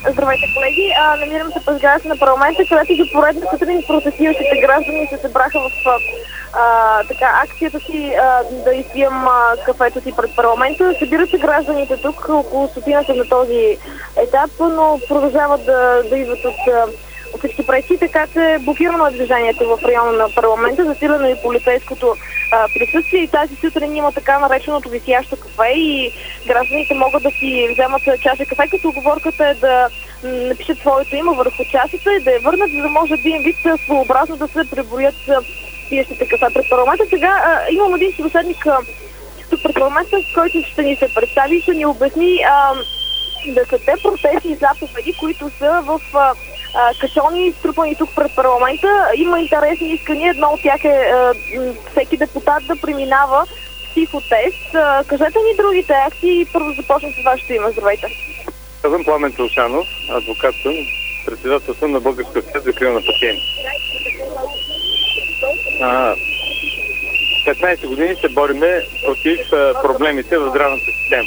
Здравейте, колеги! Намирам се през сградата на парламента, където за поредна сутрин протестиращите граждани се събраха в акцията си да изпием кафето си пред парламента. Събират се гражданите тук, около стотината на този етап, но продължават да идват от всички пречи, така че блокирано е движението в района на парламента, засилено и полицейското присъствие, и тази сутрин има така нареченото висящо кафе и гражданите могат да си вземат чаша кафе, като уговорката е да напишат своето име върху чашата и да я върнат, за да може един вид своеобразно да се преброят пиещите кафе пред парламента. Сега имам един събеседник тук пред парламента, който ще ни се представи и ще ни обясни да са те протестни заповеди, които са в кашони, струпани тук пред парламента. Има интересни искания. Едно от тях е всеки депутат да преминава психотест. Кажете ни другите акции и първо започнем с вашето име. Здравейте. Аз съм Пламен Талшанов, адвокат съм, председател съм на Българска асоциация за закрила на пациенти. 15 години се бориме против проблемите в здравната система.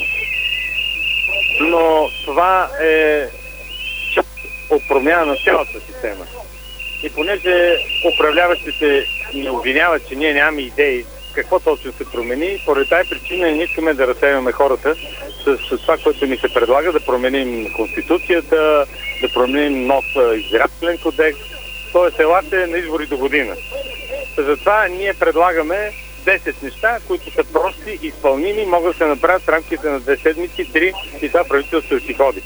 Но това е част от промяна на цялата система. И понеже управляващите ни обвиняват, че ние нямаме идеи какво точно се промени, поради тази причина не искаме да разсеяме хората с това, което ни се предлага, да променим Конституцията, да променим нов избирателен кодекс, т.е. елате на избори до година. Затова ние предлагаме 10 неща, които са прости, изпълними, могат да се направят в рамките на 2 седмици, 3 и това правителство си ходи.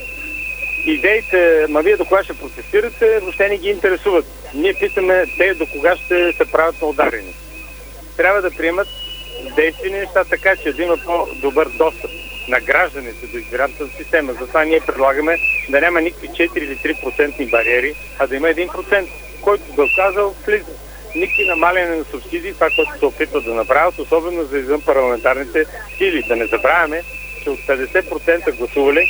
Идеите, вие до кога ще протестирате, въобще не ги интересуват. Ние питаме те до кога ще се правят на ударени. Трябва да приемат действени неща, така че да има по-добър достъп на гражданите до избирателната система. Затова ние предлагаме да няма никакви 4 или 3% бариери, а да има 1%, който да казал влиза. Никакви намаляне на субсидии, това, което се опитват да направят, особено за извън парламентарните сили. Да не забравяме, че от 50% гласували,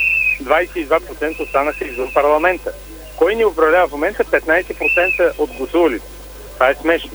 22% останаха извън парламента. Кой ни управлява в момента? 15% от гласувалите. Това е смешно.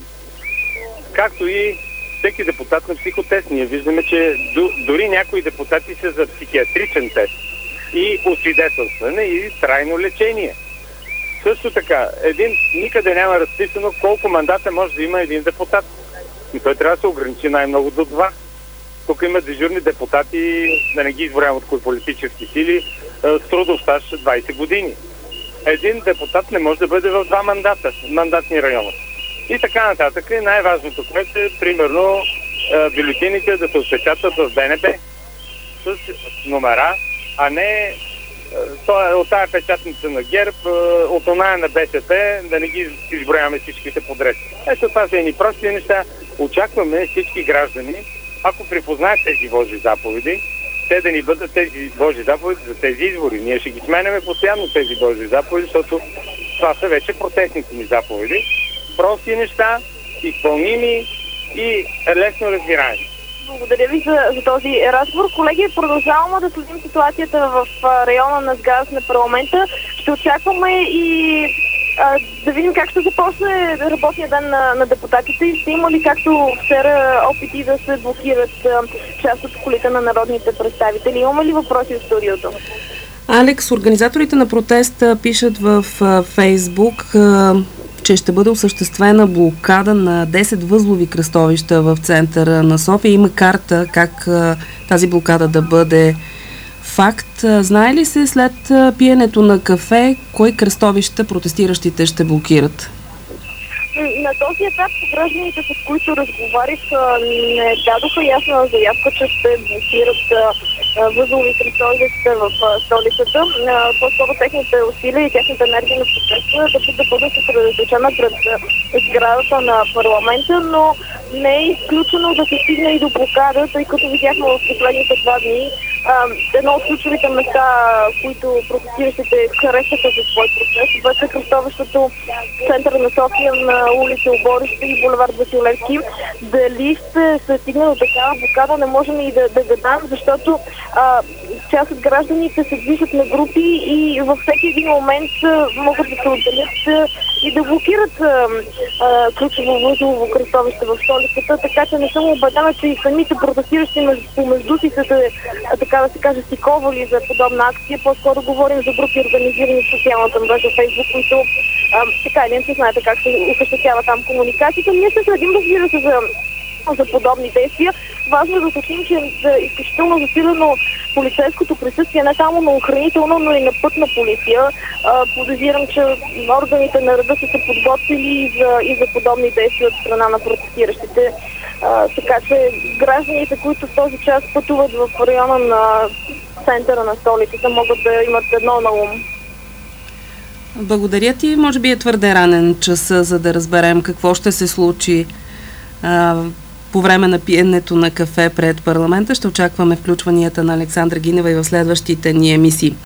Както и всеки депутат на психотест. Ние виждаме, че дори някои депутати са за психиатричен тест и освидетелстване и трайно лечение. Също така, никъде няма разписано колко мандата може да има един депутат. И той трябва да се ограничи най-много до 2. Тук има дежурни депутати, да не ги изброявам от кои политически сили, с трудов стаж 20 години. Един депутат не може да бъде в 2 мандатни района. И така нататък. И най-важното, което е, примерно, бюлетините да се отпечатат в БНБ с номера, а не от тая печатница на ГЕРБ, от оная на БСП, да не ги изброяваме всичките подред. Ето това са едни прости неща. Очакваме всички граждани, ако припознаят тези Божи заповеди, те да ни бъдат тези Божи заповеди за тези избори. Ние ще ги сменяме постоянно тези Божи заповеди, защото това са вече протестните ни заповеди. Прости неща, изпълними и лесно разбираеми. Благодаря ви за този разговор. Колеги, продължаваме да следим ситуацията в района на сградата на парламента. Ще очакваме и да видим как ще започне работния ден на депутатите и ще има ли, както вчера, опити да се блокират част от колите на народните представители. Имаме ли въпроси в студиото? Алекс, организаторите на протеста пишат в Фейсбук, че ще бъде осъществена блокада на 10 възлови кръстовища в центъра на София. Има карта как тази блокада да бъде факт. Знае ли се след пиенето на кафе, кои кръстовища протестиращите ще блокират? На този етап гражданите, с които разговарях, не дадоха ясна заявка, че ще блокират възлови кръстовища в столицата. По-скоро техните усилия и техната енергия на протеста да бъде съсредоточена пред сградата на парламента, но не е изключено да се стигне и до блокада, тъй като видяхме в последните 2 дни едно от ключовите места, които протестиращите харесаха за свой протест, беше кръстовището в центъра на София на улица Оборище и булевард Василевски. Дали ще се стигне до такава блокада, не можем и да гадаем, защото част от гражданите се движат на групи и във всеки един момент могат да се отделят и да блокират ключово възлово кръстовище в столицата, така че не съм убедена, че и самите протестиращи помежду си са се, така да се каже, стиковали за подобна акция. По-скоро говорим за групи, организирани в социалната мрежа Фейсбук, които така или иначе знаете как се осъществява там комуникацията. Ние ще следим, разбира се, за подобни действия. Важно е да уточним, че е изключително засилено полицейското присъствие не само на охранителна, но и на пътна полиция. Подозирам, че органите на реда са се подготвили и за подобни действия от страна на протестиращите. Така че гражданите, които в този час пътуват в района на центъра на столицата, могат да имат едно на ум. Благодаря ти. Може би е твърде ранен час, за да разберем какво ще се случи по време на пиенето на кафе пред парламента. Ще очакваме включванията на Александра Гинева и в следващите ни емисии.